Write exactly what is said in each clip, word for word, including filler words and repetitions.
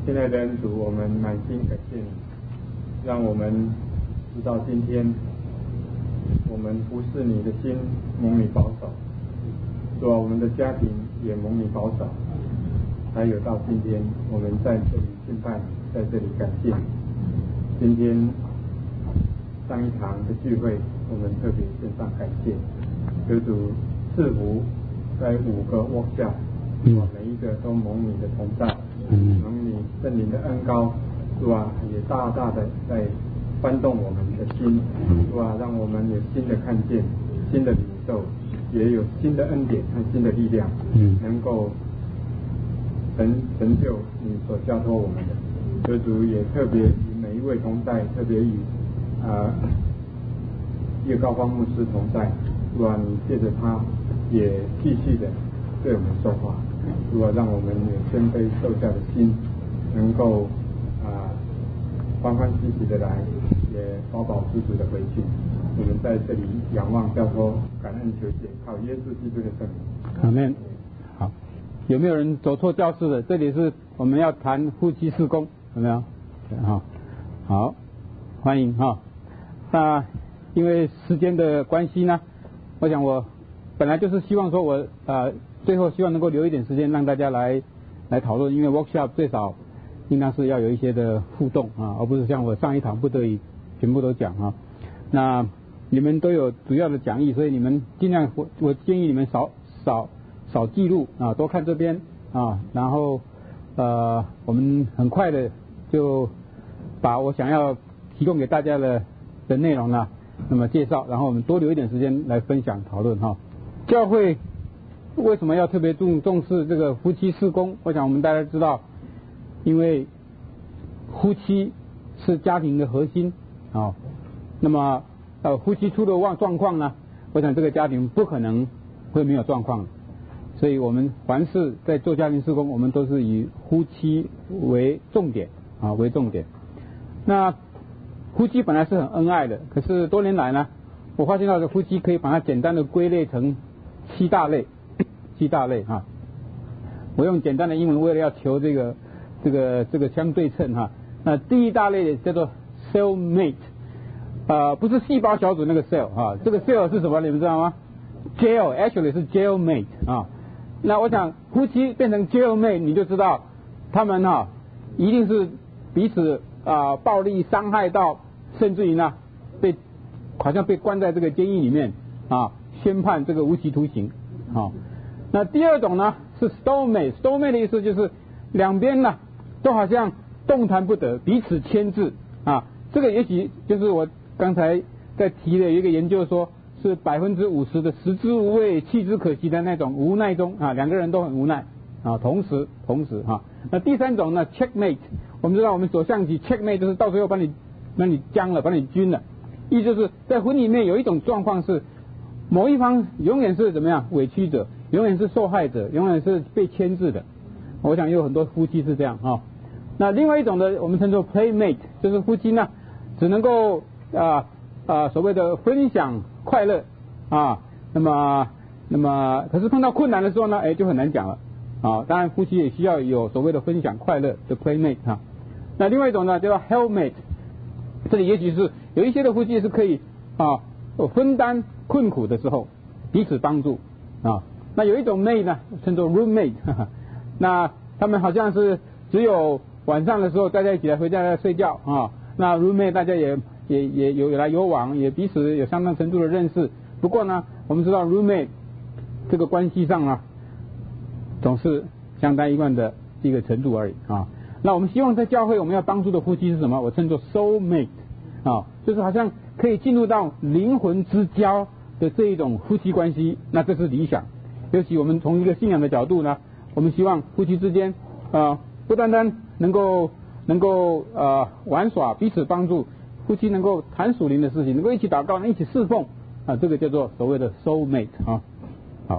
亲爱的恩主，我们满心感谢你，让我们直到今天，我们服侍你的心蒙你保守，主啊，我们的家庭也蒙你保守，还有到今天，我们在这里敬拜你，在这里感谢你。今天上一堂的聚会，我们特别献上感谢，求主赐福在五个workshop，主啊，每一个都蒙你的同在，蒙你圣灵的恩膏，主啊，也大大的在翻动我们的心，主啊，让我们有新的看见，新的领受，也有新的恩典和新的力量，能够成成就你所交托我们的。求主也特别与每一位同在，特别与啊叶高芳牧师同在，主啊，你借着他也继续的对我们说话，主啊，让我们有谦卑受教的心，能够啊欢欢喜喜的来，也饱饱足足的回去。我们在这里仰望交托，感恩求谢，靠耶稣基督的圣名。 阿们。好，有没有人走错教室的？这里是我们要谈夫妻事工，有没有？好，好，欢迎哈。那因为时间的关系呢，我想我本来就是希望说我呃最后希望能够留一点时间让大家来来讨论，因为 workshop 最少应当是要有一些的互动啊，而不是像我上一堂不得已全部都讲啊。那你们都有主要的讲义，所以你们尽量我我建议你们少少少记录啊，多看这边啊，然后呃我们很快的就把我想要提供给大家的的内容呢，那么介绍，然后我们多留一点时间来分享讨论哈。教会为什么要特别重重视这个夫妻事工？我想我们大家知道，因为夫妻是家庭的核心啊。那么呃夫妻出了状况呢，我想这个家庭不可能会没有状况，所以我们凡是在做家庭事工，我们都是以夫妻为重点啊为重点。那夫妻本来是很恩爱的，可是多年来呢，我发现到的夫妻可以把它简单的归类成七大类，七大类哈。我用简单的英文，为了要求这个这个这个相对称哈。那第一大类叫做 cell mate， 呃，不是细胞小组那个 cell 哈，这个 cell 是什么？你们知道吗 ？jail actually 是 jail mate 啊。那我想夫妻变成 jail mate， 你就知道他们哈一定是彼此啊暴力伤害到，甚至于呢被好像被关在这个监狱里面啊，宣判这个无期徒刑啊。那第二种呢是 soulmate，soulmate 的意思就是两边呢都好像动弹不得，彼此牵制啊。这个也许就是我刚才在提的一个研究说，是百分之五十的食之无味弃之可惜的那种无奈中啊，两个人都很无奈啊，同时同时哈、啊。那第三种呢 checkmate， 我们知道我们走象棋 checkmate 就是到最后把你把你僵了，把你均了。意思就是在婚里面有一种状况是某一方永远是怎么样委屈者，永远是受害者，永远是被牵制的。我想有很多夫妻是这样啊。那另外一种呢，我们称作 playmate， 就是夫妻呢只能够啊啊所谓的分享快乐啊，那么那么可是碰到困难的时候呢，哎就很难讲了啊。当然夫妻也需要有所谓的分享快乐的 playmate 啊。那另外一种呢叫做 helpmate， 这里也许是有一些的夫妻是可以啊分担困苦的时候彼此帮助啊。那有一种 mate 呢称作 roommate， 呵呵，那他们好像是只有晚上的时候大家一起来回家来睡觉啊。那 roommate 大家也也也有来有往，也彼此有相当程度的认识。不过呢，我们知道 roommate 这个关系上啊，总是相当一贯的一个程度而已啊。那我们希望在教会我们要帮助的夫妻是什么？我称作 soulmate 啊，就是好像可以进入到灵魂之交的这一种夫妻关系。那这是理想。尤其我们从一个信仰的角度呢，我们希望夫妻之间啊，不单单能够能够呃玩耍，彼此帮助，夫妻能够谈属灵的事情，能够一起祷告，能一起侍奉啊，这个叫做所谓的 soulmate 啊。好，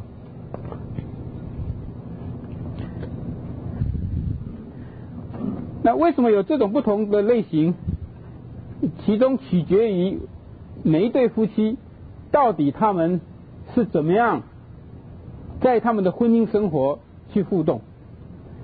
那为什么有这种不同的类型？其中取决于每一对夫妻到底他们是怎么样在他们的婚姻生活去互动。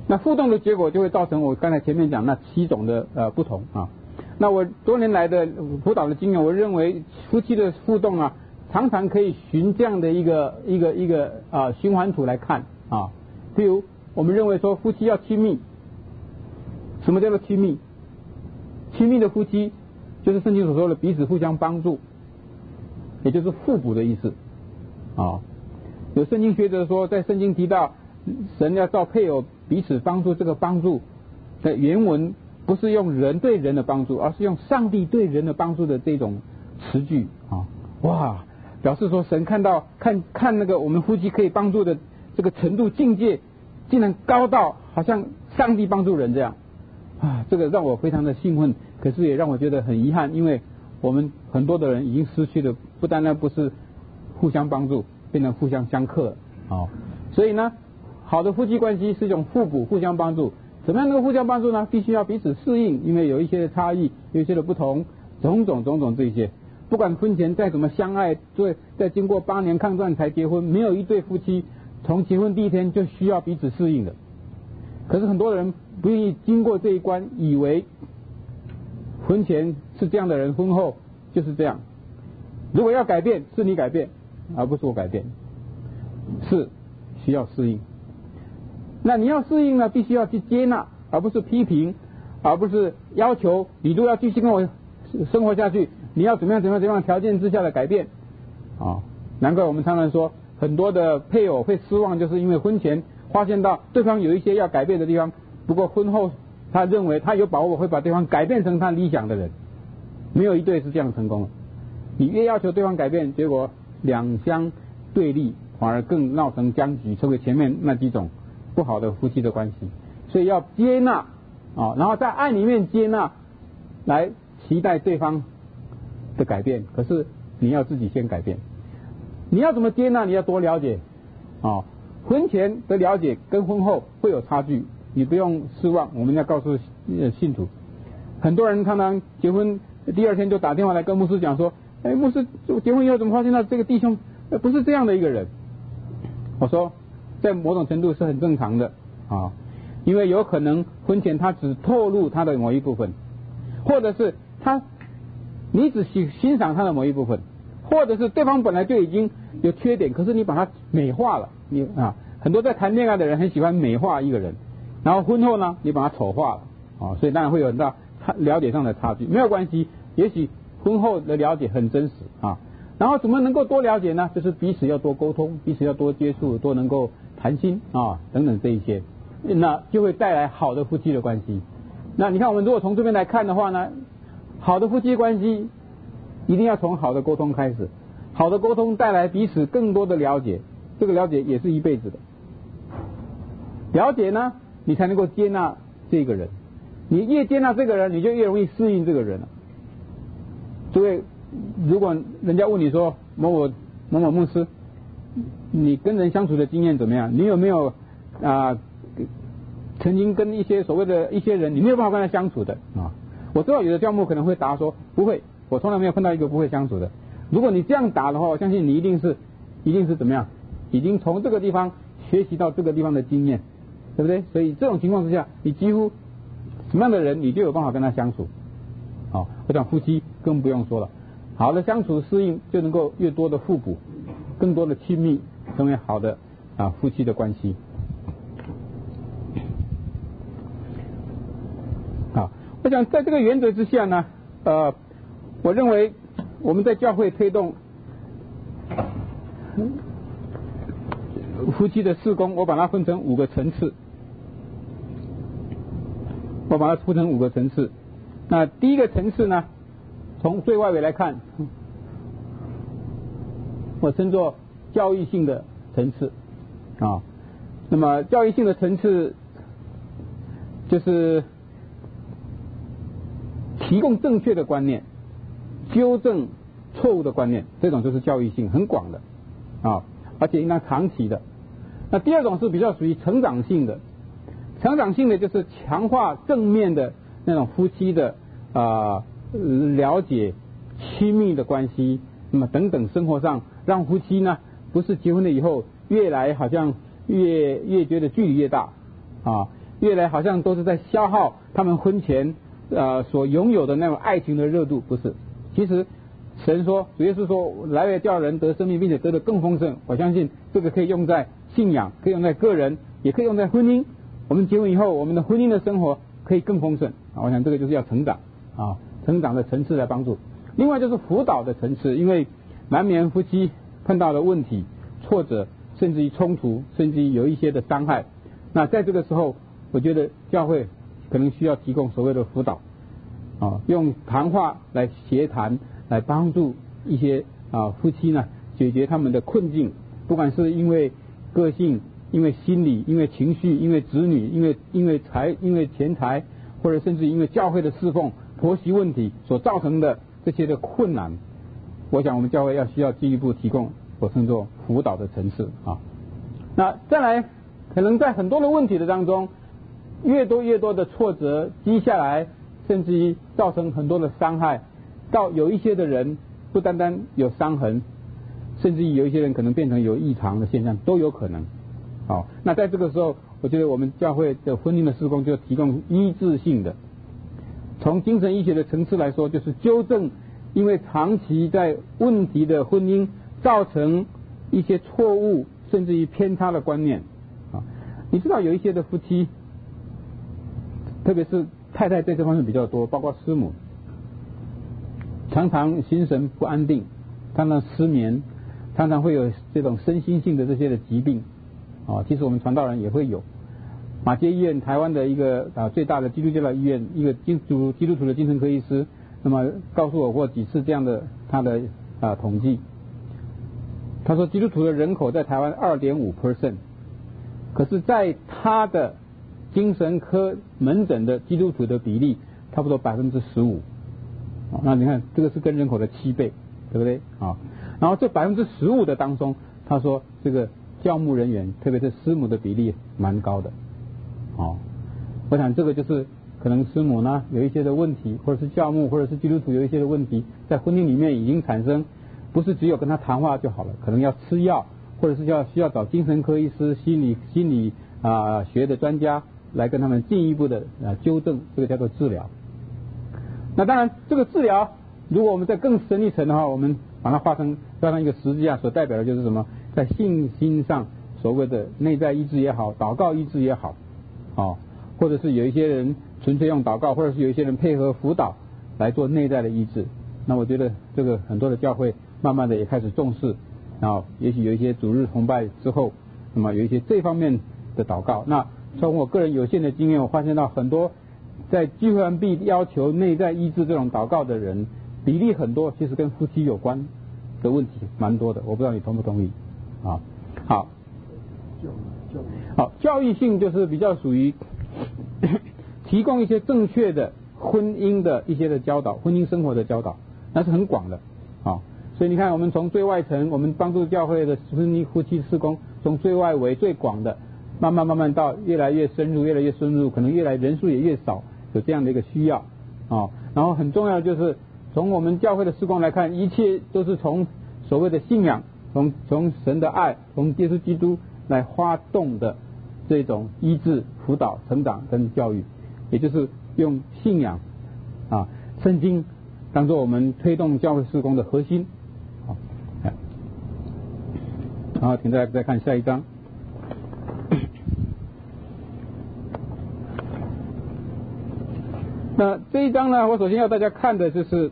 那互动的结果就会造成我刚才前面讲那七种的呃不同啊。那我多年来的辅导的经验，我认为夫妻的互动啊，常常可以循这样的一个一个一个啊循环图来看啊。譬如我们认为说夫妻要亲密，什么叫做亲密？亲密的夫妻就是圣经所说的彼此互相帮助，也就是互补的意思啊。有圣经学者说，在圣经提到神要造配偶彼此帮助，这个帮助的原文不是用人对人的帮助，而是用上帝对人的帮助的这种词句啊。哇，表示说神看到看看那个我们夫妻可以帮助的这个程度境界，竟然高到好像上帝帮助人这样啊，这个让我非常的兴奋，可是也让我觉得很遗憾，因为我们很多的人已经失去了，不单单不是互相帮助，变成互相相克啊。所以呢，好的夫妻关系是一种互补、互相帮助。怎么样能够互相帮助呢？必须要彼此适应，因为有一些的差异，有一些的不同，种种种种这些。不管婚前再怎么相爱，对，在经过八年抗战才结婚，没有一对夫妻从结婚第一天就需要彼此适应的。可是很多人不愿意经过这一关，以为婚前是这样的人，婚后就是这样。如果要改变，是你改变，而不是我改变，是需要适应。那你要适应呢，必须要去接纳，而不是批评，而不是要求你都要继续跟我生活下去，你要怎么样怎么样怎么样条件之下的改变啊。难怪我们常常说，很多的配偶会失望，就是因为婚前发现到对方有一些要改变的地方，不过婚后他认为他有把握会把对方改变成他理想的人。没有一对是这样成功的。你越要求对方改变，结果两相对立，反而更闹成僵局，成为前面那几种不好的夫妻的关系。所以要接纳啊，然后在爱里面接纳，来期待对方的改变。可是你要自己先改变。你要怎么接纳？你要多了解啊。婚前的了解跟婚后会有差距，你不用失望。我们要告诉信徒，很多人常常结婚第二天就打电话来跟牧师讲说，哎，牧师，结婚以后怎么发现到这个弟兄不是这样的一个人？我说，在某种程度是很正常的啊，因为有可能婚前他只透露他的某一部分，或者是他你只欣欣赏他的某一部分，或者是对方本来就已经有缺点，可是你把它美化了。你啊，很多在谈恋爱的人很喜欢美化一个人，然后婚后呢，你把它丑化了啊，所以当然会有很大了解上的差距。没有关系，也许婚后的了解很真实啊。然后怎么能够多了解呢？就是彼此要多沟通，彼此要多接触，多能够谈心啊等等这一些，那就会带来好的夫妻的关系。那你看，我们如果从这边来看的话呢，好的夫妻关系一定要从好的沟通开始，好的沟通带来彼此更多的了解，这个了解也是一辈子的。了解呢，你才能够接纳这个人，你越接纳这个人，你就越容易适应这个人了。所以如果人家问你说某某某某牧师，你跟人相处的经验怎么样？你有没有啊、呃、曾经跟一些所谓的一些人，你没有办法跟他相处的啊？我知道有的教牧可能会答说不会，我从来没有碰到一个不会相处的。如果你这样答的话，我相信你一定是一定是怎么样，已经从这个地方学习到这个地方的经验，对不对？所以这种情况之下，你几乎什么样的人你就有办法跟他相处。好，我讲夫妻更不用说了，好的相处适应就能够越多的互补，更多的亲密，成为好的啊夫妻的关系。好，我想在这个原则之下呢，呃，我认为我们在教会推动夫妻的事工，我把它分成五个层次，我把它分成五个层次。那第一个层次呢，从最外围来看，我称作教育性的层次啊。那么教育性的层次就是提供正确的观念，纠正错误的观念，这种就是教育性，很广的啊，而且应当长期的。那第二种是比较属于成长性的，成长性的就是强化正面的那种夫妻的啊、呃、了解、亲密的关系，那么等等生活上，让夫妻呢不是结婚了以后越来好像越越觉得距离越大啊， 越来好像都是在消耗他们婚前呃所拥有的那种爱情的热度，不是？其实神说，主耶稣说，来了叫人得生命，并且得的更丰盛。我相信这个可以用在信仰，可以用在个人，也可以用在婚姻。我们结婚以后，我们的婚姻的生活可以更丰盛啊！我想这个就是要成长啊，成长的层次来帮助。另外就是辅导的层次，因为难免夫妻碰到的问题、挫折，甚至于冲突，甚至于有一些的伤害。那在这个时候，我觉得教会可能需要提供所谓的辅导啊，用谈话来协谈，来帮助一些啊夫妻呢解决他们的困境，不管是因为个性、因为心理、因为情绪、因为子女、因为因为财、因为钱财，或者甚至因为教会的侍奉、婆媳问题所造成的这些的困难，我想我们教会要需要进一步提供我称作辅导的层次啊。那再来，可能在很多的问题的当中，越多越多的挫折积下来，甚至于造成很多的伤害，到有一些的人不单单有伤痕，甚至于有一些人可能变成有异常的现象都有可能。好，那在这个时候，我觉得我们教会的婚姻的事工就提供医治性的，从精神医学的层次来说，就是纠正因为长期在问题的婚姻造成一些错误甚至于偏差的观念啊。你知道有一些的夫妻，特别是太太在这方面比较多，包括师母，常常心神不安定，常常失眠，常常会有这种身心性的这些的疾病啊。其实我们传道人也会有。马偕医院，台湾的一个啊最大的基督教的医院，一个基督基督徒的精神科医师，那么告诉我过几次这样的他的啊统计。他说基督徒的人口在台湾 二点五 percent， 可是在他的精神科门诊的基督徒的比例差不多 百分之十五。那你看这个是跟人口的七倍，对不对啊？然后这 百分之十五 的当中，他说这个教牧人员，特别是师母的比例蛮高的。哦，我想这个就是可能师母呢有一些的问题，或者是教牧或者是基督徒有一些的问题，在婚姻里面已经产生，不是只有跟他谈话就好了，可能要吃药，或者是要需要找精神科医师、心理心理啊、呃、学的专家来跟他们进一步的啊纠正，这个叫做治疗。那当然这个治疗，如果我们再更深一层的话，我们把它画成画成一个十字架，所代表的就是什么，在信心上所谓的内在医治也好，祷告医治也好。哦，或者是有一些人纯粹用祷告，或者是有一些人配合辅导来做内在的医治。那我觉得这个很多的教会慢慢的也开始重视，然后也许有一些主日崇拜之后，那么有一些这方面的祷告。那从我个人有限的经验，我发现到很多在聚会完毕要求内在医治这种祷告的人，比例很多其实跟夫妻有关的问题蛮多的。我不知道你同不同意啊？好。好，教育性就是比较属于提供一些正确的婚姻的一些的教导，婚姻生活的教导，那是很广的啊。所以你看，我们从最外层，我们帮助教会的婚姻夫妻事工，从最外围最广的，慢慢慢慢到越来越深入，越来越深入，可能越来人数也越少，有这样的一个需要啊。然后很重要的就是从我们教会的事工来看，一切都是从所谓的信仰，从从神的爱，从耶稣基督来发动的这种医治、辅导、成长跟教育，也就是用信仰啊、圣经当作我们推动教会事工的核心。好，然后请大家再看下一章。那这一章呢，我首先要大家看的就是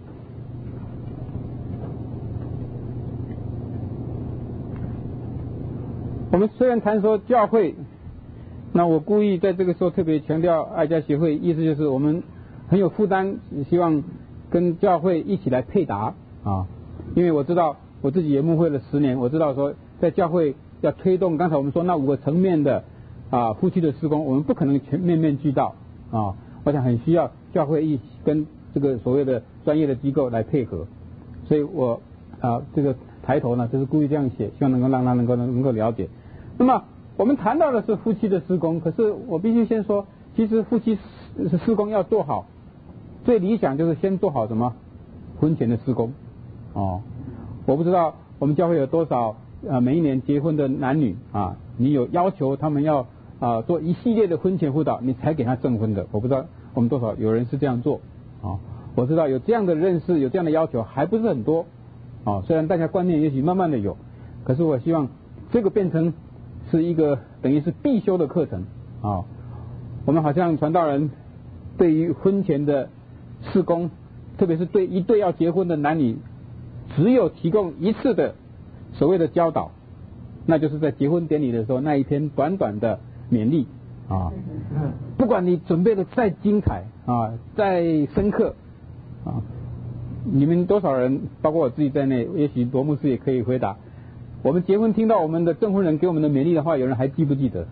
我们虽然谈说教会，那我故意在这个时候特别强调爱家协会，意思就是我们很有负担，希望跟教会一起来配搭啊。因为我知道我自己也牧会了十年，我知道说在教会要推动刚才我们说那五个层面的啊夫妻的事工，我们不可能全面面俱到啊。我想很需要教会一起跟这个所谓的专业的机构来配合，所以我啊这个抬头呢就是故意这样写，希望能够让他能够能够了解。那么我们谈到的是夫妻的事工，可是我必须先说，其实夫妻事工要做好，最理想就是先做好什么婚前的事工哦。我不知道我们教会有多少呃每一年结婚的男女啊，你有要求他们要啊做一系列的婚前辅导，你才给他证婚的。我不知道我们多少有人是这样做啊。我知道有这样的认识，有这样的要求，还不是很多啊。虽然大家观念也许慢慢的有，可是我希望这个变成是一个等于是必修的课程啊。我们好像传道人对于婚前的事工，特别是对一对要结婚的男女，只有提供一次的所谓的教导，那就是在结婚典礼的时候那一篇短短的勉励啊。不管你准备的再精彩啊，再深刻啊，你们多少人，包括我自己在内，也许罗牧师也可以回答，我们结婚听到我们的证婚人给我们的勉励的话，有人还记不记得？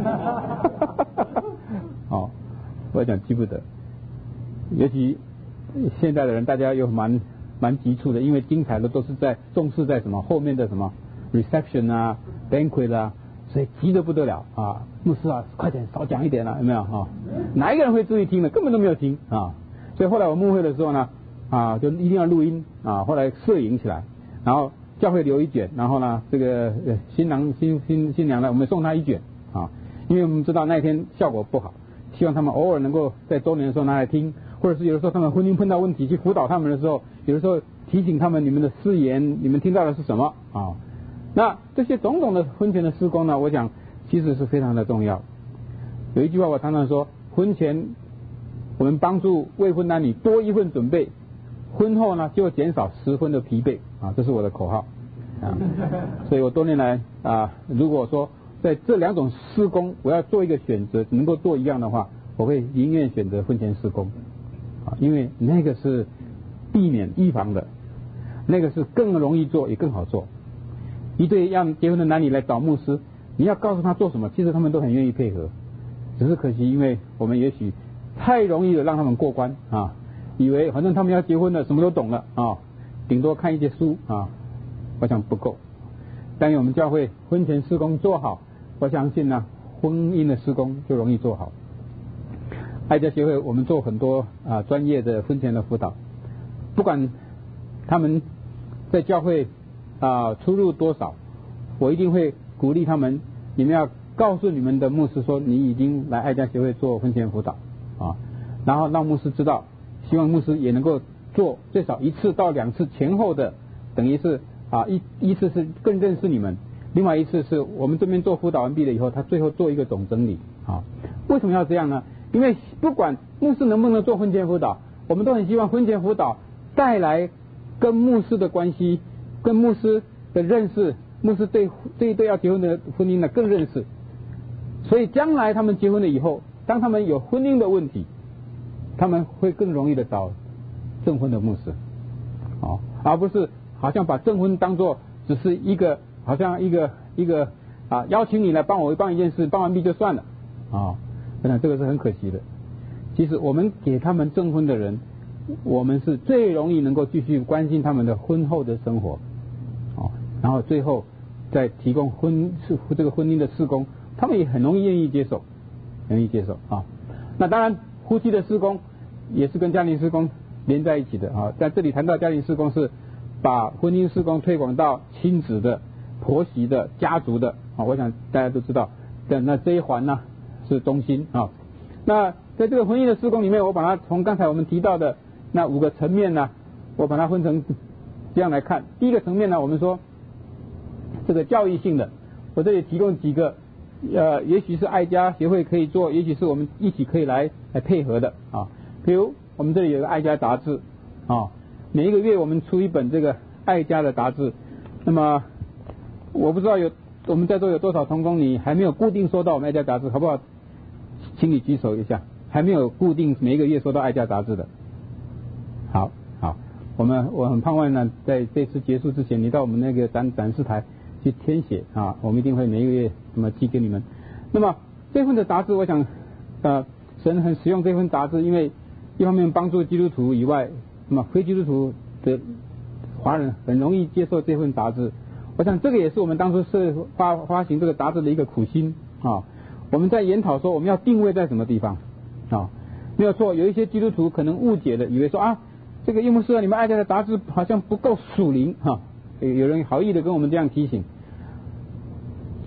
哦，我讲记不得。尤其现在的人，大家又蛮蛮急促的，因为精彩的都是在重视在什么后面的什么 reception 啊 banquet 啊，所以急得不得了啊！牧师啊，快点少讲一点了，有没有啊？哪一个人会注意听的？根本都没有听啊！所以后来我牧会的时候呢，啊，就一定要录音啊，后来摄影起来，然后教会留一卷，然后呢，这个新郎新新新娘呢，我们送他一卷啊，因为我们知道那一天效果不好，希望他们偶尔能够在周年的时候拿来听，或者是有的时候他们婚姻碰到问题去辅导他们的时候，有的时候提醒他们你们的誓言，你们听到的是什么啊？那这些种种的婚前的事工呢，我想其实是非常的重要。有一句话我常常说，婚前我们帮助未婚男女多一份准备，婚后呢就减少十分的疲惫啊，这是我的口号啊。所以我多年来啊，如果说在这两种事工我要做一个选择，能够做一样的话，我会宁愿选择婚前事工啊，因为那个是避免预防的，那个是更容易做也更好做。一对要结婚的男女来找牧师，你要告诉他做什么，其实他们都很愿意配合，只是可惜因为我们也许太容易的让他们过关啊，以为反正他们要结婚了，什么都懂了啊，顶多看一些书啊，我想不够。但愿我们教会婚前事工做好，我相信呢，婚姻的事工就容易做好。爱家协会我们做很多啊专业的婚前的辅导，不管他们在教会啊出入多少，我一定会鼓励他们，你们要告诉你们的牧师说你已经来爱家协会做婚前辅导啊，然后让牧师知道，希望牧师也能够做最少一次到两次前后的，等于是啊一一次是更认识你们，另外一次是我们这边做辅导完毕了以后，他最后做一个总整理啊。为什么要这样呢？因为不管牧师能不能做婚前辅导，我们都很希望婚前辅导带来跟牧师的关系，跟牧师的认识，牧师对这一对要结婚的婚姻呢更认识，所以将来他们结婚了以后，当他们有婚姻的问题，他们会更容易的找证婚的牧师，哦，而不是好像把证婚当作只是一个好像一个一个啊邀请你来帮我帮一件事，帮完毕就算了啊，我想这个是很可惜的。其实我们给他们证婚的人，我们是最容易能够继续关心他们的婚后的生活，哦，然后最后再提供婚是这个婚姻的事工，他们也很容易愿意接受，容易接受啊。那当然夫妻的事工也是跟家庭事工连在一起的啊。在这里谈到家庭事工是把婚姻事工推广到亲子的、婆媳的、家族的啊。我想大家都知道，但那这一环呢是中心啊。那在这个婚姻的事工里面，我把它从刚才我们提到的那五个层面呢，我把它分成这样来看。第一个层面呢，我们说这个教育性的，我这里提供几个，呃，也许是爱家协会可以做，也许是我们一起可以来来配合的啊。比如我们这里有个爱家杂志啊，每一个月我们出一本这个爱家的杂志。那么我不知道有我们在座有多少同工你还没有固定收到我们爱家杂志，好不好？请你举手一下，还没有固定每一个月收到爱家杂志的。好，好，我们我很盼望呢，在这次结束之前，你到我们那个展展示台去填写啊，我们一定会每一个月那么寄给你们。那么这份的杂志，我想呃，神很使用这份杂志，因为一方面帮助基督徒以外，那么非基督徒的华人很容易接受这份杂志。我想这个也是我们当初是发发行这个杂志的一个苦心啊。我们在研讨说我们要定位在什么地方啊？没有错，有一些基督徒可能误解的，以为说啊，这个叶牧师啊，你们爱家的杂志好像不够属灵哈、啊。有人好意的跟我们这样提醒。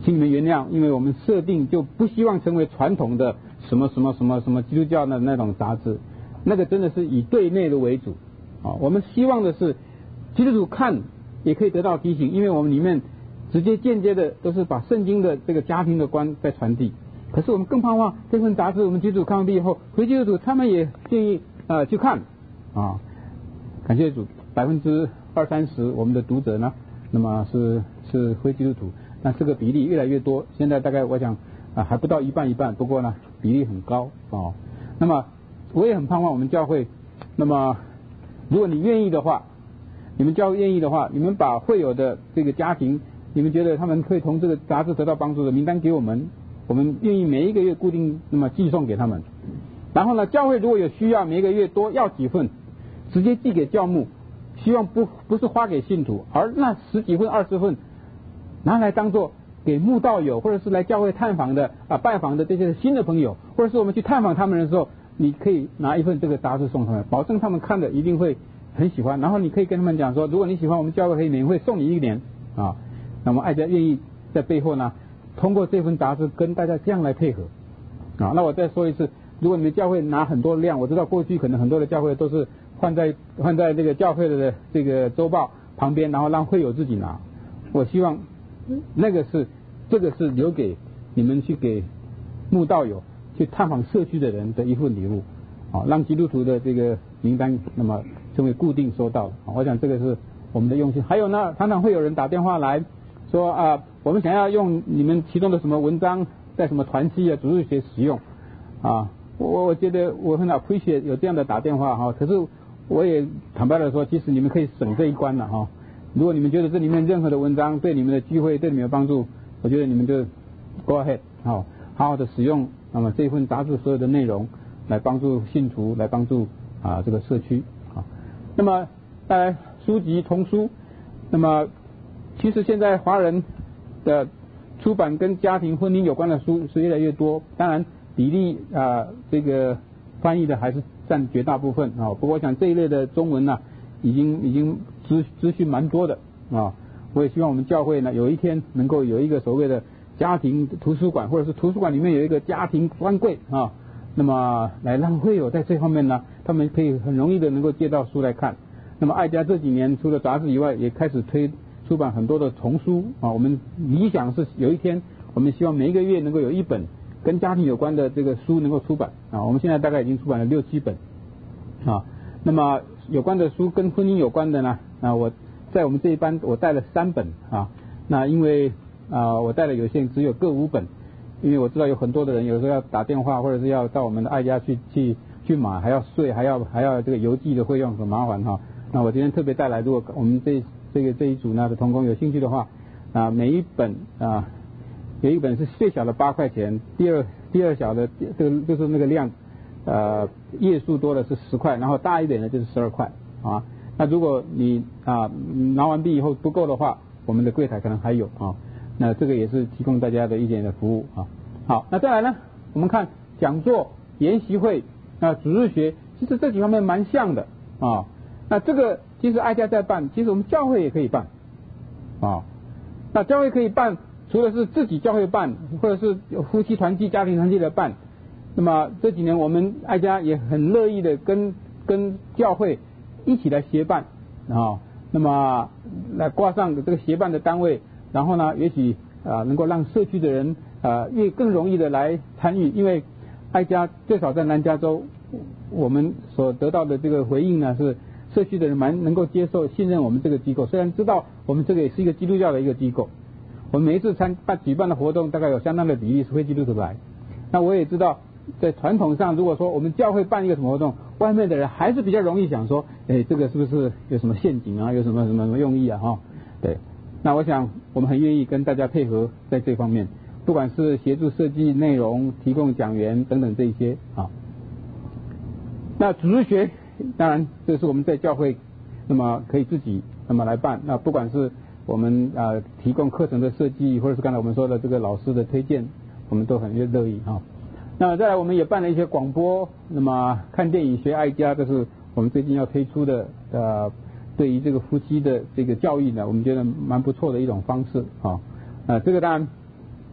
请你们原谅，因为我们设定就不希望成为传统的什么什么什么什么基督教的那种杂志，那个真的是以对内的为主啊。我们希望的是基督徒看也可以得到提醒，因为我们里面直接间接的都是把圣经的这个家庭的观在传递。可是我们更盼望这份杂志我们基督徒看完毕以后，非基督徒他们也建议呃去看啊。感谢主，百分之二三十我们的读者呢，那么是是非基督徒，那这个比例越来越多，现在大概我想啊还不到一半一半，不过呢比例很高哦。那么我也很盼望我们教会，那么如果你愿意的话，你们教会愿意的话，你们把会有的这个家庭，你们觉得他们可以从这个杂志得到帮助的名单给我们，我们愿意每一个月固定那么寄送给他们。然后呢，教会如果有需要，每一个月多要几份，直接寄给教牧，希望不不是花给信徒，而那十几份二十份拿来当做给慕道友或者是来教会探访的啊拜访的这些新的朋友，或者是我们去探访他们的时候，你可以拿一份这个杂志送他们，保证他们看的一定会很喜欢。然后你可以跟他们讲说，如果你喜欢我们教会可以免费送你一年啊。那么爱家愿意在背后呢，通过这份杂志跟大家这样来配合啊。那我再说一次，如果你们教会拿很多量，我知道过去可能很多的教会都是换在换在这个教会的这个周报旁边，然后让会友自己拿。我希望那个是这个是留给你们去给慕道友去探访社区的人的一份礼物啊，让基督徒的这个名单那么成为固定收到。我想这个是我们的用心。还有呢，常常会有人打电话来说啊，我们想要用你们其中的什么文章在什么团契啊、主日学使用啊。我我觉得我很appreciate有这样的打电话哈，可是我也坦白的说，其实你们可以省这一关了哈。如果你们觉得这里面任何的文章对你们的聚会对你们有帮助，我觉得你们就 go ahead 好，好好的使用那么这份杂志所有的内容来帮助信徒，来帮助啊这个社区啊。那么再来书籍童书，那么其实现在华人的出版跟家庭婚姻有关的书是越来越多，当然比例啊这个翻译的还是占绝大部分啊。不过我想这一类的中文呢、啊，已经已经资资讯蛮多的啊。我也希望我们教会呢有一天能够有一个所谓的家庭图书馆，或者是图书馆里面有一个家庭专柜啊，那么来让会友在这方面呢，他们可以很容易的能够借到书来看。那么爱家这几年除了杂志以外，也开始推出版很多的童书啊。我们理想是有一天，我们希望每一个月能够有一本跟家庭有关的这个书能够出版啊。我们现在大概已经出版了六七本啊。那么有关的书跟婚姻有关的呢，啊，我在我们这一班我带了三本啊。那因为啊我带了有限，只有各五本，因为我知道有很多的人有时候要打电话或者是要到我们的爱家去去去买，还要税，还要还要这个邮寄的费用很麻烦哈。那我今天特别带来，如果我们这这个这一组呢的同工有兴趣的话啊，每一本啊有一本是最小的八块钱，第二第二小的这个就是那个量呃页数多的是十块，然后大一点的就是十二块啊。那如果你啊拿完毕以后不够的话，我们的柜台可能还有啊。那这个也是提供大家的一点的服务啊。好，那再来呢，我们看讲座、研习会啊、主日学，其实这几方面蛮像的啊。那这个其实爱家在办，其实我们教会也可以办啊。那教会可以办，除了是自己教会办，或者是夫妻团契、家庭团契的办。那么这几年我们爱家也很乐意的跟跟教会一起来协办啊。那么来挂上这个协办的单位，然后呢，也许啊能够让社区的人啊越更容易的来参与，因为爱家最少在南加州，我们所得到的这个回应呢是。社区的人蛮能够接受、信任我们这个机构，虽然知道我们这个也是一个基督教的一个机构，我们每一次参办举办的活动，大概有相当的比例是非基督徒来。那我也知道，在传统上，如果说我们教会办一个什么活动，外面的人还是比较容易想说，哎，这个是不是有什么陷阱啊？有什么什么什么用意啊？哈，对。那我想我们很愿意跟大家配合在这方面，不管是协助设计内容、提供讲员等等这一些啊。那主日学。当然，这是我们在教会，那么可以自己那么来办。那不管是我们啊、呃、提供课程的设计，或者是刚才我们说的这个老师的推荐，我们都很乐意哈。那再来，我们也办了一些广播，那么看电影学爱家，这是我们最近要推出的呃，对于这个夫妻的这个教育呢，我们觉得蛮不错的一种方式啊。呃，这个当然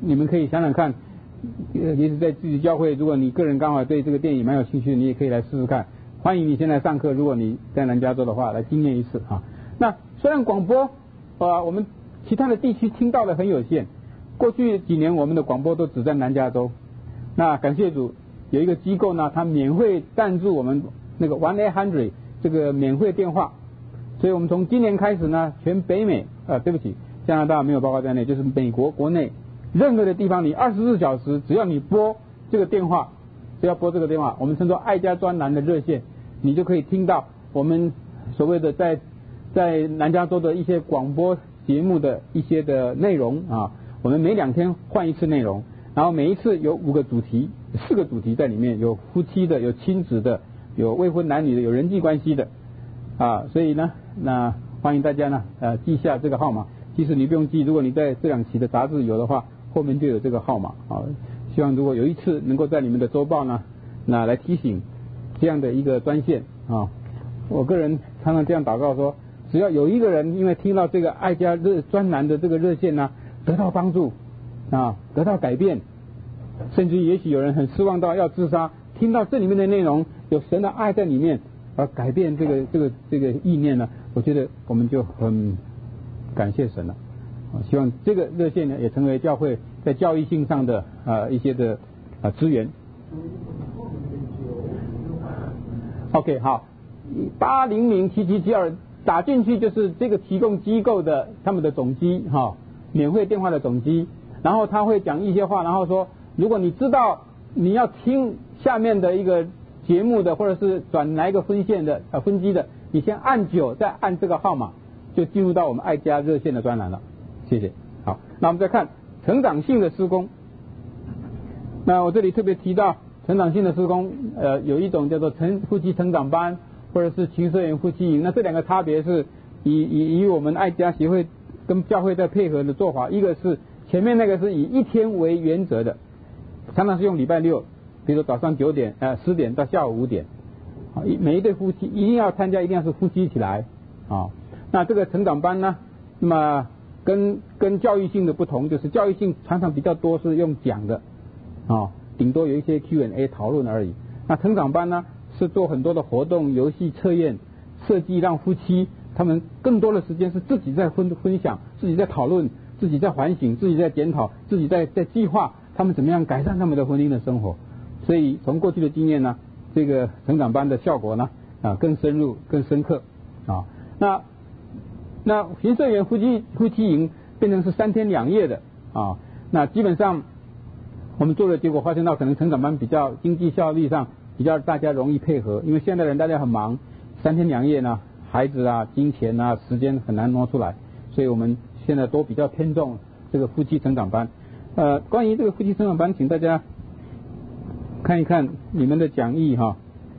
你们可以想想看，呃，也是在自己教会，如果你个人刚好对这个电影蛮有兴趣，你也可以来试试看。欢迎你现在上课，如果你在南加州的话，来经验一次啊。那虽然广播呃我们其他的地区听到的很有限，过去几年我们的广播都只在南加州。那感谢主，有一个机构呢，它免费赞助我们那个one eight hundred这个免费电话，所以我们从今年开始呢，全北美呃对不起，加拿大没有包括在内，就是美国国内任何的地方，你二十四小时只要你拨这个电话，只要拨这个电话，我们称作爱家专栏的热线，你就可以听到我们所谓的在在南加州的一些广播节目的一些的内容啊。我们每两天换一次内容，然后每一次有五个主题，四个主题在里面，有夫妻的，有亲子的，有未婚男女的，有人际关系的啊。所以呢，那欢迎大家呢呃记下这个号码，即使你不用记，如果你在这两期的杂志有的话，后面就有这个号码啊。希望如果有一次能够在你们的周报呢，那来提醒这样的一个专线啊。我个人常常这样祷告说，只要有一个人因为听到这个爱家热专栏的这个热线呢，得到帮助啊，得到改变，甚至也许有人很失望到要自杀，听到这里面的内容，有神的爱在里面，而改变这个这个这个意念呢，我觉得我们就很感谢神了。希望这个热线呢也成为教会在教育性上的啊、呃、一些的啊资源。OK 好，八零零七七七二打进去就是这个提供机构的他们的总机哈、哦，免费电话的总机，然后他会讲一些话，然后说如果你知道你要听下面的一个节目的，或者是转哪一个分线的呃分机的，你先按九，再按这个号码，就进入到我们爱家热线的专栏了。谢谢。好，那我们再看成长性的事工。那我这里特别提到成长性的事工，呃，有一种叫做成夫妻成长班，或者是情社员夫妻营。那这两个差别是以以以我们爱家协会跟教会在配合的做法，一个是前面那个是以一天为原则的，常常是用礼拜六，比如说早上九点呃十点到下午五点，啊，每一对夫妻一定要参加，一定要是夫妻一起来啊。那这个成长班呢，那么跟跟教育性的不同，就是教育性常常比较多是用讲的啊，顶多有一些 Q and A 讨论而已。那成长班呢是做很多的活动、游戏、测验设计，让夫妻他们更多的时间是自己在分分享，自己在讨论，自己在反省，自己在检讨，自己在在计划他们怎么样改善他们的婚姻的生活。所以从过去的经验呢，这个成长班的效果呢啊更深入、更深刻啊。那那行社员夫妻夫妻营变成是三天两夜的啊。那基本上我们做的结果发现到，可能成长班比较经济效率上比较大家容易配合，因为现在人大家很忙，三天两夜呢，孩子啊、金钱啊、时间很难挪出来，所以我们现在都比较偏重这个夫妻成长班。呃，关于这个夫妻成长班，请大家看一看你们的讲义哈，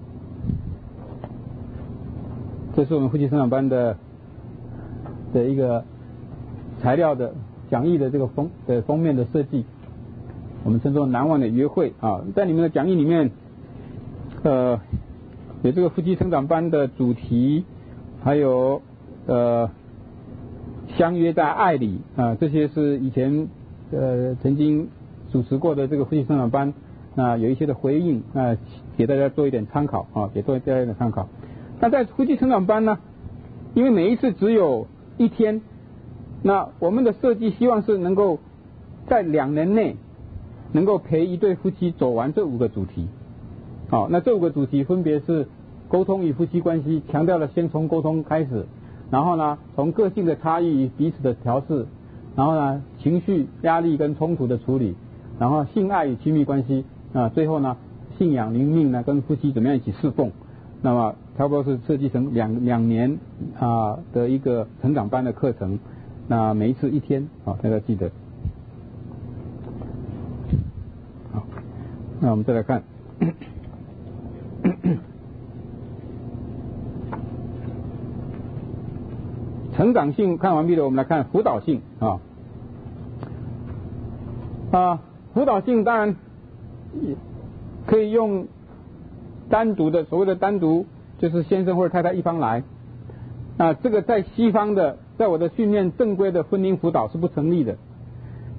这是我们夫妻成长班的的一个材料的讲义的这个封的封面的设计，我们称作难忘的约会啊。在你们的讲义里面，呃，有这个夫妻成长班的主题，还有呃相约在爱里啊，这些是以前呃曾经主持过的这个夫妻成长班，那有一些的回应啊，给大家做一点参考啊，给大家一点参考。那在夫妻成长班呢，因为每一次只有一天，那我们的设计希望是能够在两年内能够陪一对夫妻走完这五个主题。好，那这五个主题分别是沟通与夫妻关系，强调了先从沟通开始，然后呢从个性的差异与彼此的调试，然后呢情绪压力跟冲突的处理，然后性爱与亲密关系啊，最后呢信仰灵命呢跟夫妻怎么样一起侍奉。那么差不多是设计成两两年啊的一个成长班的课程，那每一次一天啊，大家记得。好，那我们再来看成长性看完毕了，我们来看辅导性啊啊，辅导性当然可以用单独的，所谓的单独就是先生或者太太一方来，啊，这个在西方的，在我的训练正规的婚姻辅导是不成立的。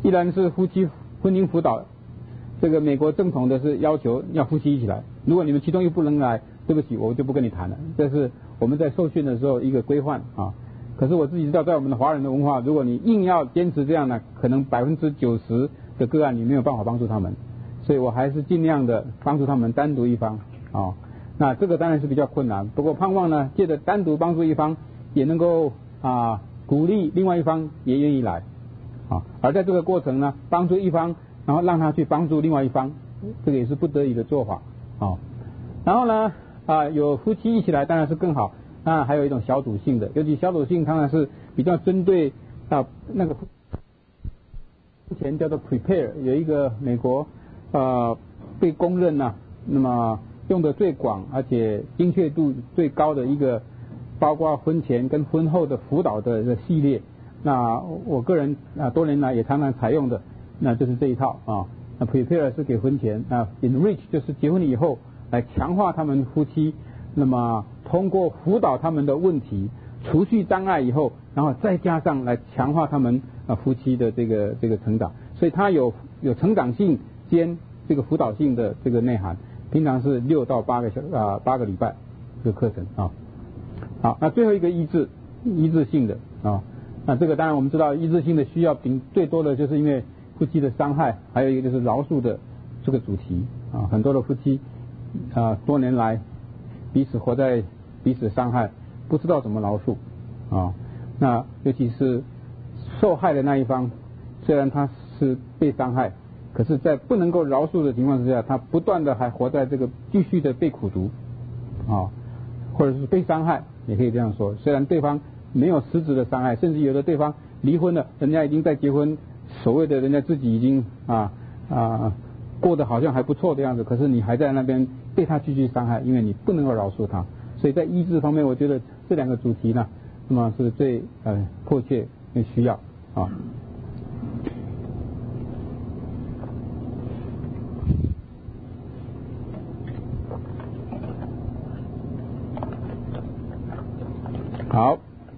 依然是夫妻婚姻辅导，这个美国正统的是要求要夫妻一起来，如果你们其中一不能来，对不起，我就不跟你谈了，这是我们在受训的时候一个规范啊。可是我自己知道，在我们的华人的文化，如果你硬要坚持这样呢，可能百分之九十的个案你没有办法帮助他们，所以我还是尽量的帮助他们单独一方啊。那这个当然是比较困难，不过盼望呢，借着单独帮助一方，也能够啊鼓励另外一方也愿意来啊。而在这个过程呢，帮助一方，然后让他去帮助另外一方，这个也是不得已的做法啊。然后呢啊有夫妻一起来当然是更好，当然还有一种小组性的，尤其小组性当然是比较针对啊那个之前叫做 prepare 有一个美国呃被公认呢、啊，那么用的最广而且精确度最高的一个，包括婚前跟婚后的辅导的这个系列。那我个人啊多年来也常常采用的，那就是这一套啊。那 prepare 是给婚前，那 enrich 就是结婚以后来强化他们夫妻，那么通过辅导他们的问题，除去障碍以后，然后再加上来强化他们啊夫妻的这个这个成长，所以它有有成长性兼这个辅导性的这个内涵。平常是六到八个小啊八个礼拜这个课程啊。好，那最后一个医治医治性的啊，那这个当然我们知道医治性的需要顶最多的就是因为夫妻的伤害，还有一个就是饶恕的这个主题啊，很多的夫妻啊多年来彼此活在彼此伤害，不知道怎么饶恕啊。那尤其是受害的那一方，虽然他是被伤害，可是在不能够饶恕的情况之下，他不断的还活在这个继续的被苦毒啊，或者是被伤害，也可以这样说。虽然对方没有实质的伤害，甚至有的对方离婚了，人家已经在结婚，所谓的人家自己已经啊啊过得好像还不错的样子，可是你还在那边被他继续伤害，因为你不能够饶恕他。所以在医治方面，我觉得这两个主题呢，那么是最呃迫切需要啊。好，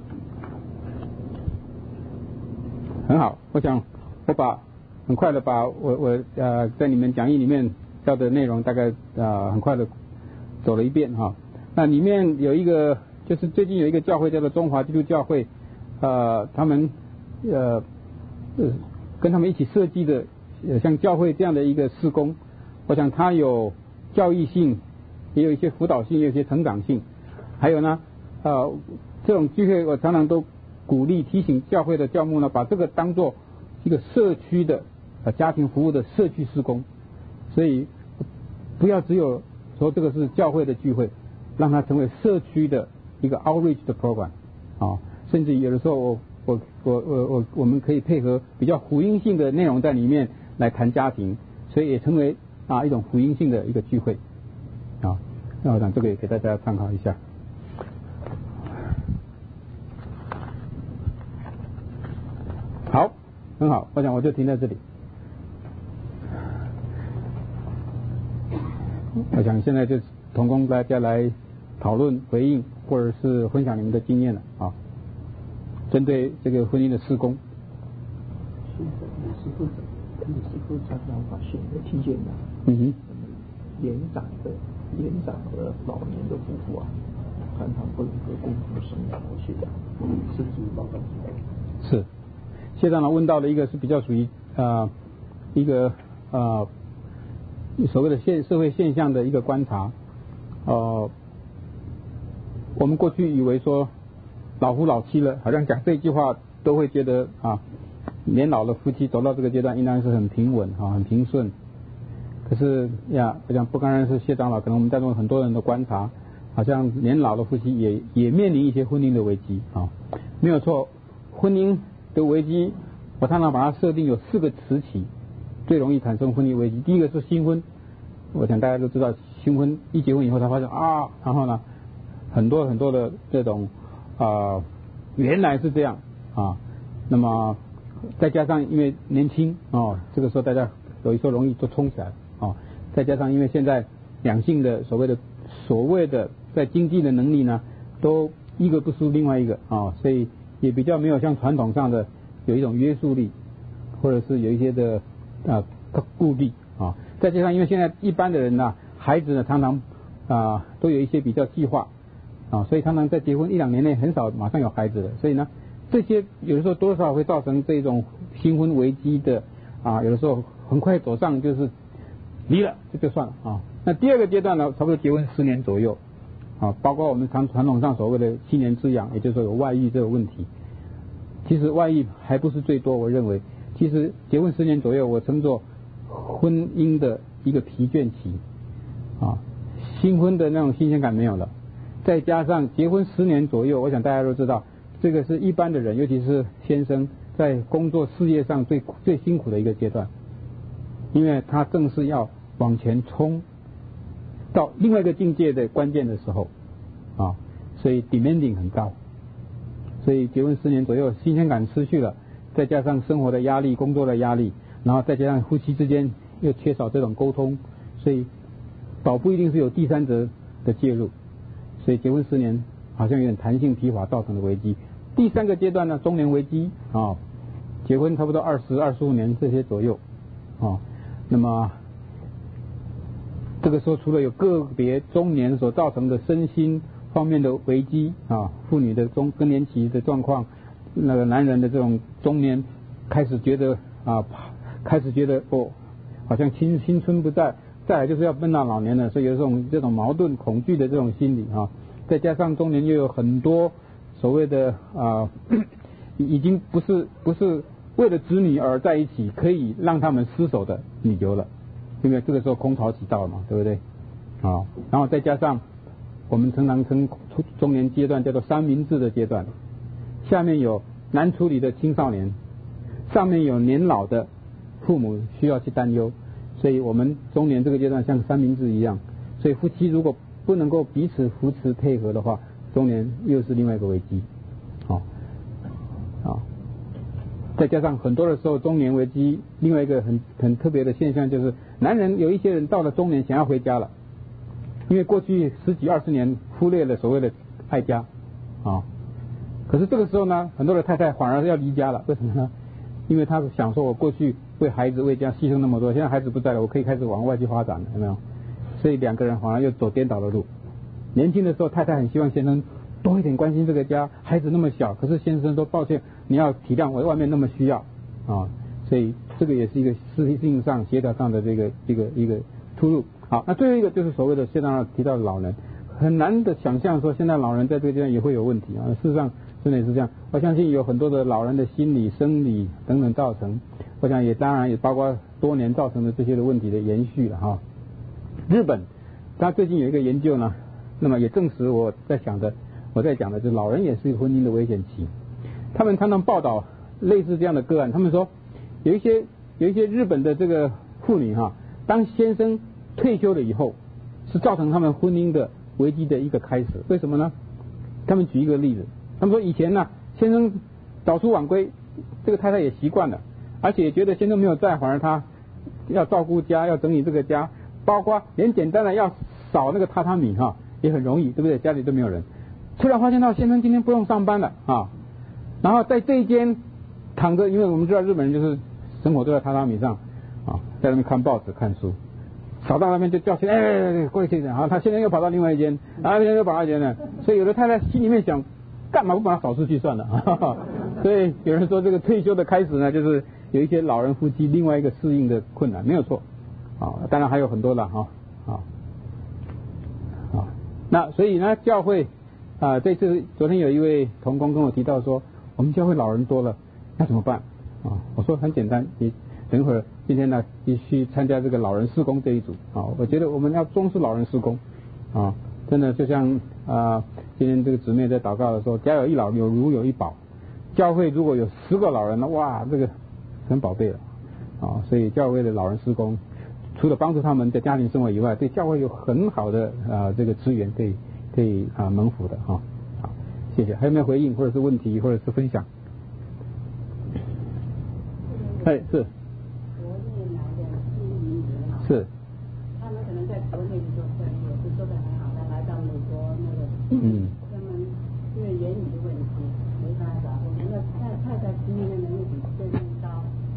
很好，我想我把很快的把我我呃在你们讲义里面教的内容大概呃很快的走了一遍哈。那里面有一个就是最近有一个教会叫做中华基督教会，呃他们呃呃跟他们一起设计的呃像教会这样的一个事工，我想它有教育性，也有一些辅导性，也有一些成长性，还有呢呃这种聚会我常常都鼓励提醒教会的教牧呢，把这个当作一个社区的呃家庭服务的社区事工，所以不要只有说这个是教会的聚会，让它成为社区的一个 outreach 的 program 啊，甚至有的时候我我我我我我们可以配合比较福音性的内容在里面来谈家庭，所以也成为啊一种福音性的一个聚会啊。那我想这个也给大家参考一下。好，很好，我想我就停在这里。我想现在就同工大家来讨论、回应，或者是分享你们的经验了啊。针对这个婚姻的事工。 现在有时候，有时候常常发现，我听见的， 嗯哼， 年长的、年长和老年的夫妇啊，常常不能够共同生活下去，甚至老到死。 是。谢长老问到的一个是比较属于呃一个呃所谓的现社会现象的一个观察，呃，我们过去以为说老夫老妻了，好像讲这一句话都会觉得啊，年老的夫妻走到这个阶段应当是很平稳啊，很平顺。可是呀，我想不单单是谢长老，可能我们在座很多人的观察，好像年老的夫妻也也面临一些婚姻的危机啊，没有错，婚姻的危机，我常常把它设定有四个时期，最容易产生婚姻危机。第一个是新婚，我想大家都知道，新婚一结婚以后，他发现啊，然后呢，很多很多的这种啊、呃，原来是这样啊，那么再加上因为年轻啊，这个时候大家有一时候容易就冲起来啊，再加上因为现在两性的所谓的所谓的在经济的能力呢，都一个不输另外一个啊，所以也比较没有像传统上的有一种约束力或者是有一些的啊顾虑啊，再加上因为现在一般的人呢、啊，孩子呢常常啊都有一些比较计划啊，所以常常在结婚一两年内很少马上有孩子的，所以呢这些有的时候多少会造成这种新婚危机的啊，有的时候很快走上就是离了这就算了啊。那第二个阶段呢，差不多结婚十年左右啊，包括我们传传统上所谓的七年之痒，也就是说有外遇这个问题。其实外遇还不是最多，我认为其实结婚十年左右，我称作婚姻的一个疲倦期啊，新婚的那种新鲜感没有了，再加上结婚十年左右，我想大家都知道，这个是一般的人，尤其是先生在工作事业上最最辛苦的一个阶段，因为他正是要往前冲到另外一个境界的关键的时候啊，所以 demanding 很高，所以结婚十年左右，新鲜感失去了，再加上生活的压力、工作的压力，然后再加上夫妻之间又缺少这种沟通，所以倒不一定是有第三者的介入，所以结婚十年好像有点弹性疲乏造成的危机。第三个阶段呢，中年危机啊，结婚差不多二十二十五年这些左右啊，那么这个时候除了有个别中年所造成的身心方面的危机啊，妇女的中更年期的状况，那个男人的这种中年开始觉得啊，开始觉得哦，好像青青春不在，再来就是要奔到老年了，所以有这种这种矛盾恐惧的这种心理啊，再加上中年又有很多所谓的啊，已经不是不是为了子女而在一起，可以让他们失手的理由了，因为这个时候空巢期到了嘛，对不对？啊，然后再加上我们常常称中年阶段叫做三明治的阶段，下面有难处理的青少年，上面有年老的父母需要去担忧，所以我们中年这个阶段像三明治一样，所以夫妻如果不能够彼此扶持配合的话，中年又是另外一个危机，好，啊，再加上很多的时候中年危机，另外一个很很特别的现象就是，男人有一些人到了中年想要回家了。因为过去十几二十年忽略了所谓的爱家啊，可是这个时候呢，很多的太太反而要离家了，为什么呢？因为他想说，我过去为孩子为家牺牲那么多，现在孩子不在了，我可以开始往外去发展了，有没有？所以两个人反而又走颠倒的路。年轻的时候，太太很希望先生多一点关心这个家，孩子那么小，可是先生说抱歉，你要体谅我外面那么需要啊，所以这个也是一个事情上协调上的这个一个一个出入。好，那最后一个就是所谓的现在提到的老人，很难的想象说现在老人在这个阶段也会有问题啊。事实上真的也是这样，我相信有很多的老人的心理、生理等等造成，我想也当然也包括多年造成的这些的问题的延续了哈。日本，他最近有一个研究呢，那么也证实我在想的，我在讲的就是老人也是婚姻的危险期。他们常常报道类似这样的个案，他们说有一些有一些日本的这个妇女哈，当先生退休了以后，是造成他们婚姻的危机的一个开始。为什么呢？他们举一个例子，他们说以前呢，先生早出晚归，这个太太也习惯了，而且也觉得先生没有在，反而他要照顾家，要整理这个家，包括连简单的要扫那个榻榻米哈，也很容易，对不对？家里都没有人。突然发现到先生今天不用上班了啊，然后在这一间躺着，因为我们知道日本人就是生活都在榻榻米上啊，在那边看报纸看书。扫到那边就叫起来，哎，过去一点，好，他现在又跑到另外一间，然后现在又跑到一间了，所以有的太太心里面想，干嘛不把它扫出去算了？哈哈，所以有人说这个退休的开始呢，就是有一些老人夫妻另外一个适应的困难，没有错，啊，当然还有很多了哈，啊，啊，那所以呢，教会啊，这次昨天有一位同工跟我提到说，我们教会老人多了，那怎么办？啊，我说很简单，你等会儿。今天呢，继续参加这个老人事工这一组啊，我觉得我们要重视老人事工啊，真的就像啊，今天这个姊妹在祷告的时候，家有一老，有如有一宝，教会如果有十个老人呢，哇，这个很宝贝了啊，所以教会的老人事工，除了帮助他们在家庭生活以外，对教会有很好的啊这个资源可以可以啊蒙福的哈。好，谢谢。还有没有回应或者是问题或者是分享？哎，是。是， 他们可能在国内做生意也是做得很好，但来到美国那个， 嗯， 他们因为言语的问题没办法，我们的太太太经验的能力比对面高，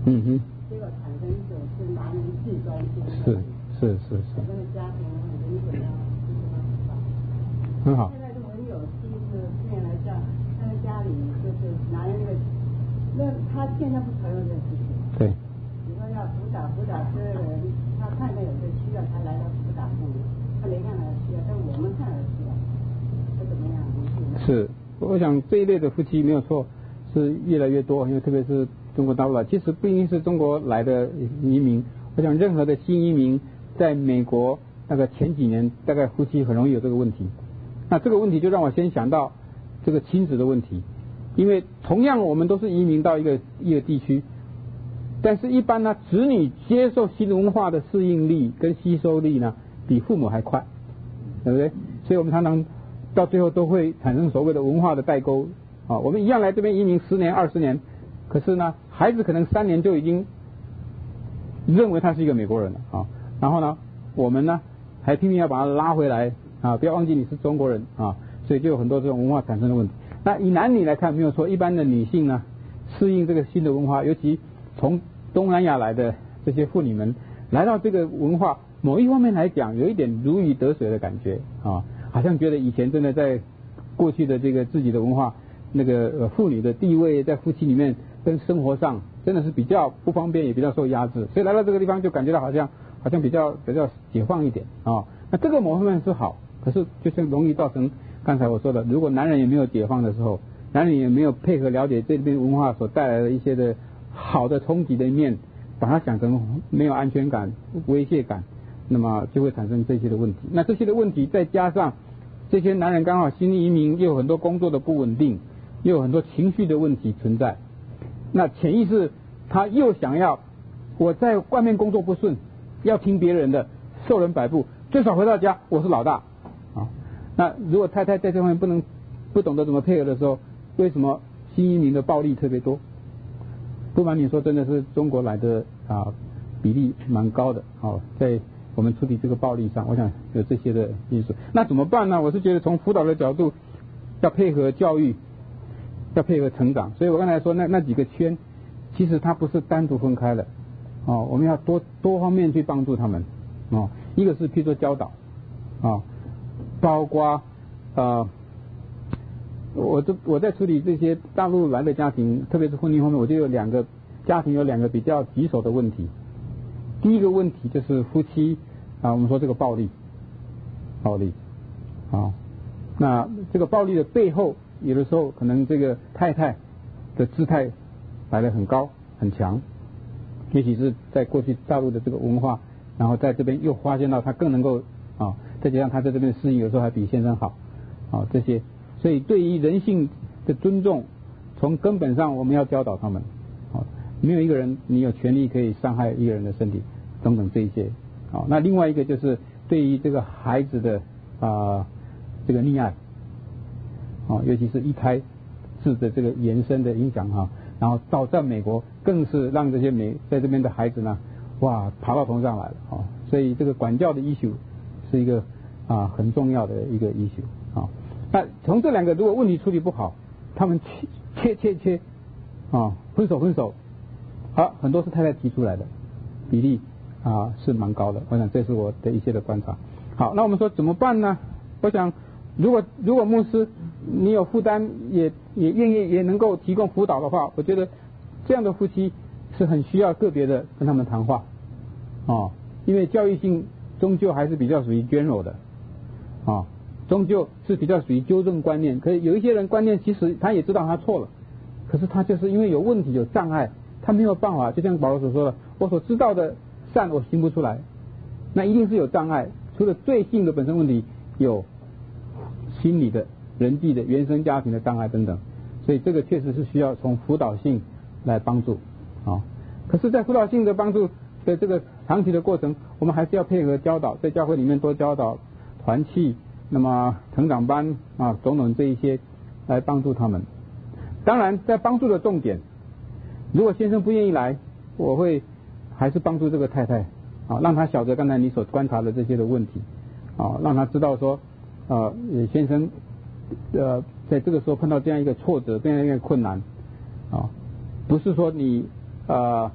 嗯哼。 结果产生一种是男人自专心的。 是是是是。 那个家庭呢，你怎么样？就是那么办？ 很好。 现在就很有趣，是面来讲，他在家里就是男人的，那他现在不承认这个事情。 对。 你说要辅导辅导这个人，他看到有这需要才来到辅导部，他没看到需要，但我们看到需要，这怎么样？ 是，我想这一类的夫妻没有错，是越来越多，因为特别是中国大陆，其实不一定是中国来的移民，我想任何的新移民在美国那个前几年，大概夫妻很容易有这个问题。那这个问题就让我先想到这个亲子的问题，因为同样我们都是移民到一个一个地区，但是一般呢，子女接受新文化的适应力跟吸收力呢，比父母还快，对不对？所以我们常常到最后都会产生所谓的文化的代沟啊。我们一样来这边移民十年二十年，可是呢，孩子可能三年就已经认为他是一个美国人了啊。然后呢，我们呢还拼命要把他拉回来啊，不要忘记你是中国人啊。所以就有很多这种文化产生的问题。那以男女来看没有错，一般的女性呢适应这个新的文化，尤其从东南亚来的这些妇女们来到这个文化，某一方面来讲有一点如鱼得水的感觉啊。好像觉得以前真的在过去的这个自己的文化，那个呃妇女的地位在夫妻里面跟生活上真的是比较不方便，也比较受压制，所以来到这个地方就感觉到好像好像比较比较解放一点啊。那这个某方面是好，可是就是容易造成刚才我说的，如果男人也没有解放的时候，男人也没有配合了解这边文化所带来的一些的好的冲击的一面，把它想成没有安全感、威胁感，那么就会产生这些的问题。那这些的问题再加上这些男人刚好新移民，又有很多工作的不稳定，又有很多情绪的问题存在，那潜意识他又想要我在外面工作不顺，要听别人的，受人摆布，最少回到家我是老大啊。那如果太太在这方面不能不懂得怎么配合的时候，为什么新移民的暴力特别多？不瞒你说，真的是中国来的啊比例蛮高的啊，在我们处理这个暴力上，我想有这些的因素。那怎么办呢？我是觉得从辅导的角度，要配合教育，要配合成长。所以我刚才说那那几个圈，其实它不是单独分开的哦，我们要多多方面去帮助他们哦。一个是譬如说教导啊，包括呃，我这我在处理这些大陆来的家庭，特别是婚姻方面，我就有两个家庭有两个比较棘手的问题。第一个问题就是夫妻啊，我们说这个暴力，暴力啊，那这个暴力的背后，有的时候可能这个太太的姿态摆得很高很强，也许是在过去大陆的这个文化，然后在这边又发现到她更能够啊，再加上她在这边适应，有时候还比先生好啊，这些，所以对于人性的尊重，从根本上我们要教导他们啊。没有一个人你有权利可以伤害一个人的身体等等这一些啊。那另外一个就是对于这个孩子的啊这个溺爱啊，尤其是一胎制的这个延伸的影响哈、啊，然后到在美国更是让这些美在这边的孩子呢，哇爬到头上来了啊。所以这个管教的 issue 是一个啊很重要的一个 issue 啊。那从这两个如果问题处理不好，他们切切切切啊分手分手。好，很多是太太提出来的，比例啊是蛮高的，我想这是我的一些的观察。好，那我们说怎么办呢？我想，如果如果牧师你有负担，也也愿意也能够提供辅导的话，我觉得这样的夫妻是很需要个别的跟他们谈话啊，因为教育性终究还是比较属于 general 的啊，终究是比较属于纠正观念。可是有一些人观念其实他也知道他错了，可是他就是因为有问题有障碍。他没有办法，就像保罗所说的，我所知道的善我行不出来，那一定是有障碍。除了罪性的本身问题，有心理的、人际的、原生家庭的障碍等等，所以这个确实是需要从辅导性来帮助啊。可是，在辅导性的帮助的这个长期的过程，我们还是要配合教导，在教会里面多教导团契，那么成长班啊，种种这一些来帮助他们。当然，在帮助的重点。如果先生不愿意来，我会还是帮助这个太太啊，让他晓得刚才你所观察的这些的问题啊，让他知道说呃先生呃在这个时候碰到这样一个挫折，这样一个困难啊，不是说你呃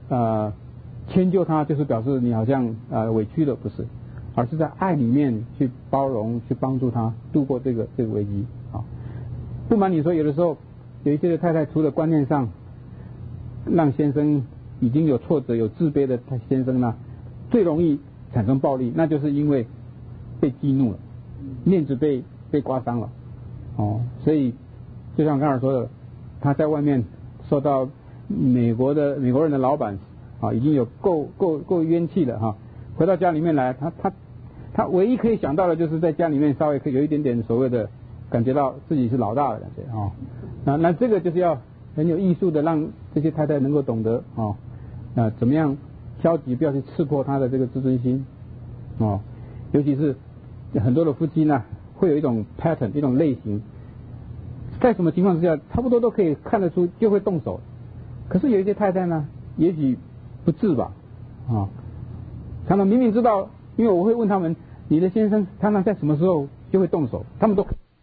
呃迁就他，就是表示你好像呃委屈了，不是，而是在爱里面去包容、去帮助他度过这个这个危机啊。不瞒你说，有的时候有一些的太太，除了观念上让先生已经有挫折、有自卑的先生呢，最容易产生暴力，那就是因为被激怒了，面子被被刮伤了哦。所以就像刚才说的，他在外面受到美国的美国人的老板啊，已经有够够够冤气了哈、啊。回到家里面来，他他他唯一可以想到的就是在家里面稍微可以有一点点所谓的感觉到自己是老大的感觉啊。那那这个就是要很有艺术的让这些太太能够懂得啊啊怎么样消极，不要去刺破他的这个自尊心哦。尤其是很多的夫妻呢，会有一种 pattern 一种类型，在什么情况之下差不多都可以看得出就会动手，可是有一些太太呢，也许不治吧啊，常常明明知道，因为我会问他们，你的先生常常在什么时候就会动手，他们都